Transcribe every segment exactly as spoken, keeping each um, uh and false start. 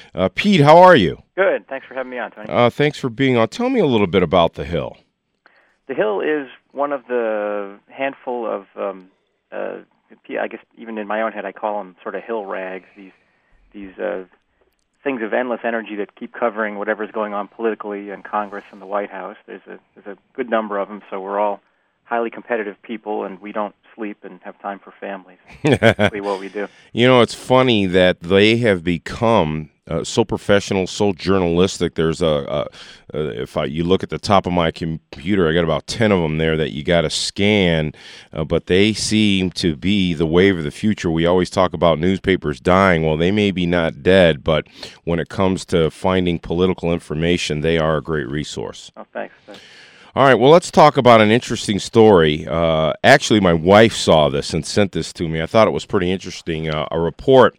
Uh, Pete, how are you? Good. Thanks for having me on, Tony. Uh, thanks for being on. Tell me a little bit about the Hill. The Hill is one of the handful of, um, uh, I guess even in my own head, I call them sort of hill rags. These these uh, things of endless energy that keep covering whatever's going on politically in Congress and the White House. There's a there's a good number of them, so we're all highly competitive people, and we don't sleep and have time for families. That's basically what we do. You know, it's funny that they have become uh, so professional, so journalistic. There's a, a, a if I, you look at the top of my computer, I got about ten of them there that you got to scan, uh, but they seem to be the wave of the future. We always talk about newspapers dying. Well, they may be not dead, but when it comes to finding political information, they are a great resource. Oh, thanks. thanks. All right, well, let's talk about an interesting story. Uh, actually, my wife saw this and sent this to me. I thought it was pretty interesting. Uh, a report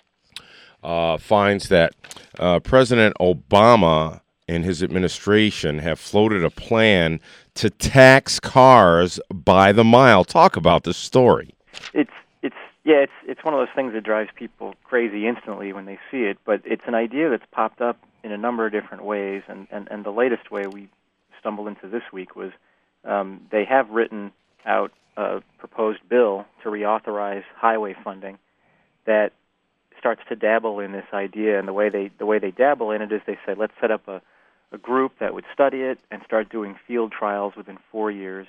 uh, finds that uh, President Obama and his administration have floated a plan to tax cars by the mile. Talk about this story. It's it's yeah, it's it's one of those things that drives people crazy instantly when they see it. But it's an idea that's popped up in a number of different ways, and, and, and the latest way we stumbled into this week was um, they have written out a proposed bill to reauthorize highway funding that starts to dabble in this idea. And the way they the way they dabble in it is they say, let's set up a, a group that would study it and start doing field trials within four years.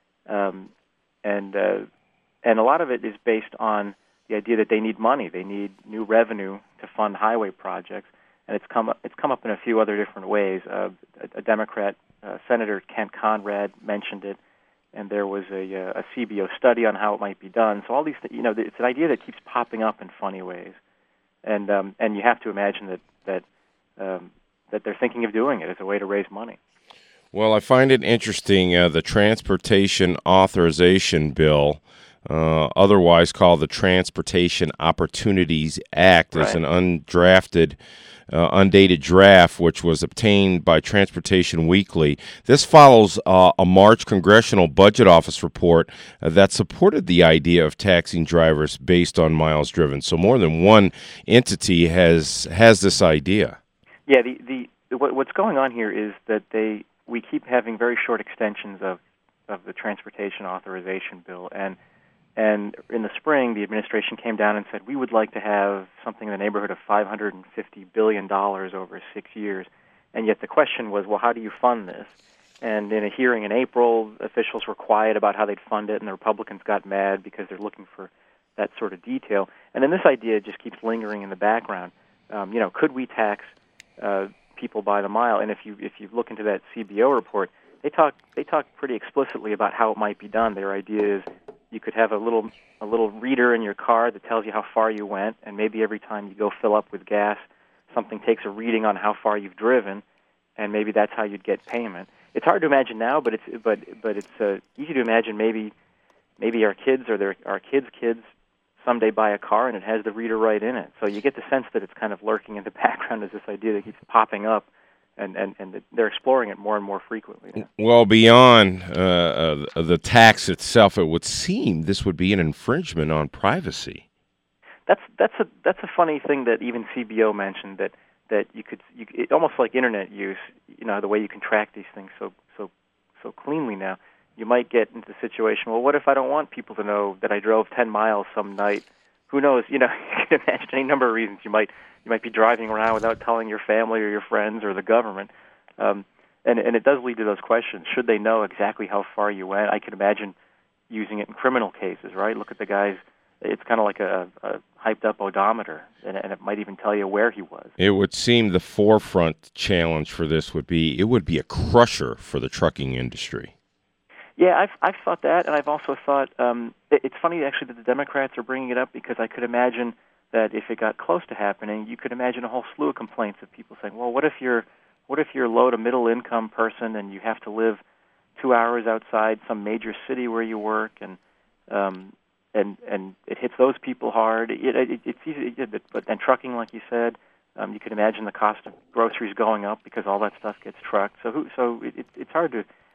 Um, and uh, and a lot of it is based on the idea that they need money, they need new revenue to fund highway projects. And it's come up, it's come up in a few other different ways. Uh, a, a Democrat, uh, Senator Kent Conrad, mentioned it, and there was a, a C B O study on how it might be done. So all these, th- you know, it's an idea that keeps popping up in funny ways, and um, and you have to imagine that that um, that they're thinking of doing it as a way to raise money. Well, I find it interesting. Uh, the Transportation Authorization Bill, uh, otherwise called the Transportation Opportunities Act, Right. is an undrafted. Uh, undated draft, which was obtained by Transportation Weekly. This follows uh, a March Congressional Budget Office report uh, that supported the idea of taxing drivers based on miles driven. So more than one entity has has this idea. Yeah, the, the what, what's going on here is that they we keep having very short extensions of, of the Transportation Authorization Bill, and And in the spring, the administration came down and said, we would like to have something in the neighborhood of five hundred fifty billion dollars over six years. And yet the question was, well, how do you fund this? And in a hearing in April, officials were quiet about how they'd fund it, and the Republicans got mad because they're looking for that sort of detail. And then this idea just keeps lingering in the background. Um, you know, could we tax uh, people by the mile? And if you if you look into that C B O report, they talk they talk pretty explicitly about how it might be done. Their idea is you could have a little a little reader in your car that tells you how far you went, and maybe every time you go fill up with gas, something takes a reading on how far you've driven, and maybe that's how you'd get payment. It's hard to imagine now, but it's but but it's uh, easy to imagine. Maybe maybe our kids or their our kids' kids someday buy a car and it has the reader right in it. So you get the sense that it's kind of lurking in the background as this idea that keeps popping up. And, and, and they're exploring it more and more frequently now. Well, beyond uh, uh, the tax itself, it would seem this would be an infringement on privacy. That's that's a that's a funny thing that even C B O mentioned, that that you could you, it, almost like internet use. You know, the way you can track these things so so so cleanly now. You might get into the situation. Well, what if I don't want people to know that I drove ten miles some night? Who knows? You know, you can imagine any number of reasons you might. You might be driving around without telling your family or your friends or the government. Um, and, and it does lead to those questions. Should they know exactly how far you went? I can imagine using it in criminal cases, right? Look at the guys. It's kind of like a, a hyped-up odometer, and, and it might even tell you where he was. It would seem the forefront challenge for this would be, it would be a crusher for the trucking industry. Yeah, I've, I've thought that, and I've also thought, um, it, it's funny actually that the Democrats are bringing it up, because I could imagine that if it got close to happening, you could imagine a whole slew of complaints of people saying, well, what if you're what if you're a low to middle income person and you have to live two hours outside some major city where you work, and um, and and it hits those people hard. It, it, it's easy, it, but and trucking, like you said, um, you could imagine the cost of groceries going up because all that stuff gets trucked. So who, so it, it, it's hard to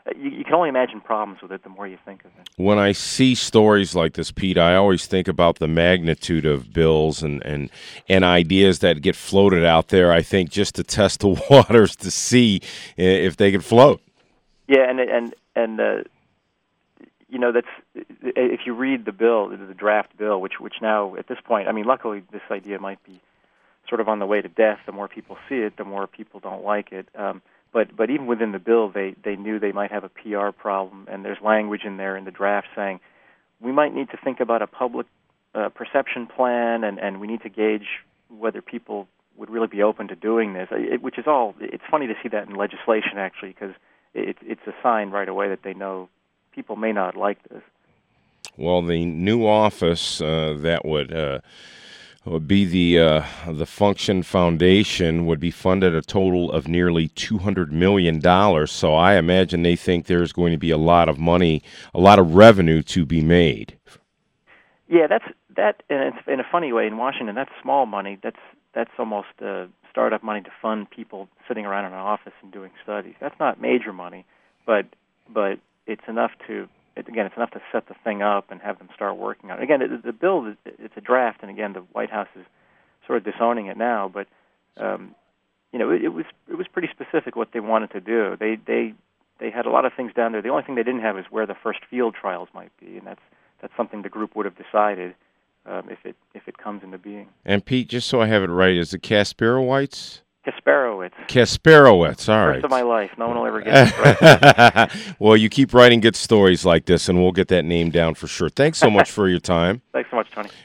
you, you can only imagine problems with it the more you think of it. When I see stories like this, Pete, I always think about the magnitude of bills and, and, and ideas that get floated out there, I think, just to test the waters to see if they can float. Yeah, and, and, and uh, you know, that's if you read the bill, the draft bill, which, which now, at this point, I mean, luckily this idea might be sort of on the way to death. The more people see it, the more people don't like it. Um, But but even within the bill, they, they knew they might have a P R problem, and there's language in there in the draft saying we might need to think about a public uh, perception plan, and, and we need to gauge whether people would really be open to doing this, it, which is all, it's funny to see that in legislation, actually, because it, it's a sign right away that they know people may not like this. Well, the new office uh, that would... Uh would be the uh, the Function Foundation would be funded a total of nearly two hundred million dollars. So I imagine they think there's going to be a lot of money, a lot of revenue to be made. Yeah, that's that. And it's in a funny way in Washington. That's small money. That's that's almost uh, startup money to fund people sitting around in an office and doing studies. That's not major money, but but it's enough to. It, again, it's enough to set the thing up and have them start working on it. Again, it, the bill, it's a draft, and again, the White House is sort of disowning it now. But um, you know, it, it was it was pretty specific what they wanted to do. They they they had a lot of things down there. The only thing they didn't have is where the first field trials might be, and that's that's something the group would have decided um, if it if it comes into being. And Pete, just so I have it right, is it Kasparowicz? Kasparowicz. Kasparowicz, all right. First of my life. No one will ever get it right. Well, you keep writing good stories like this, and we'll get that name down for sure. Thanks so much for your time. Thanks so much, Tony.